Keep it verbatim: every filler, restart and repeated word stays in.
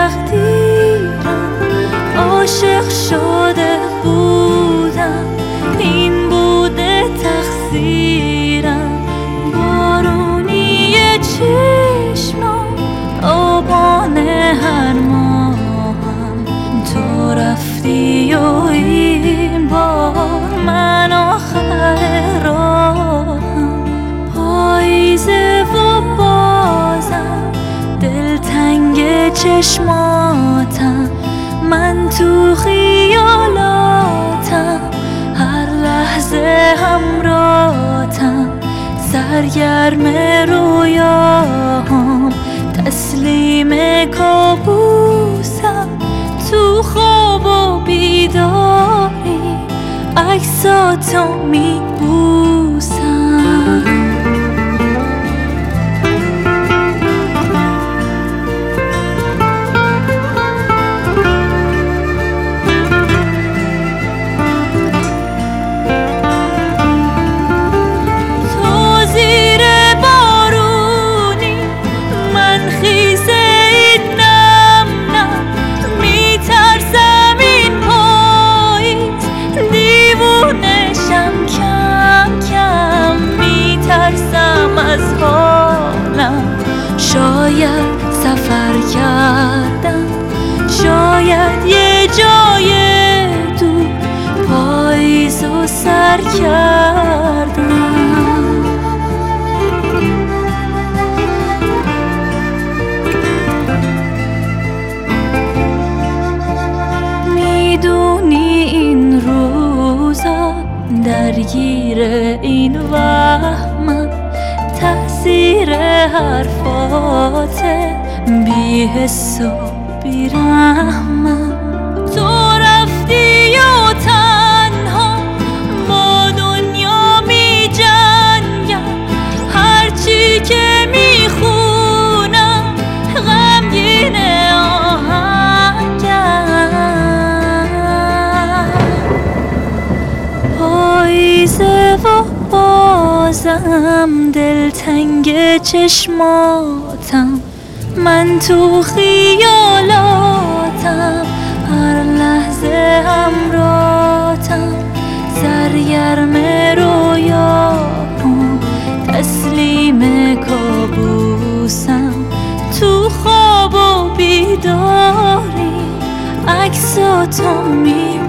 تقدیرم، عاشق شده بودم، این بوده تقصیرم. بارونی چشمم، آبان هر ماهم، تو رفتی و این بار من آخر راهم. پاییزه و بازم دلتنگ چشماتم، من تو خیالاتم، هر لحظه همراهتم، سرگرم رویاهم، تسلیم کابوسم، تو خواب و بیداری عکساتو میبوسم. شاید سفر کردم، شاید یه جای دور پاییز و سر کردم. میدونی این روزا درگیر این وهمم، تأثیر حرفات بی حس و بی رحمم. تو رفتی و تنها با دنیا می جنگم، هرچی که می خونم غمگین آهنگم. پاییزه و بازم دلتنگ چشماتم، من تو خیالاتم، هر لحظه همراهتم، سرگرم رویاهم، تسلیم کابوسم، تو خواب و بیداری عکساتو می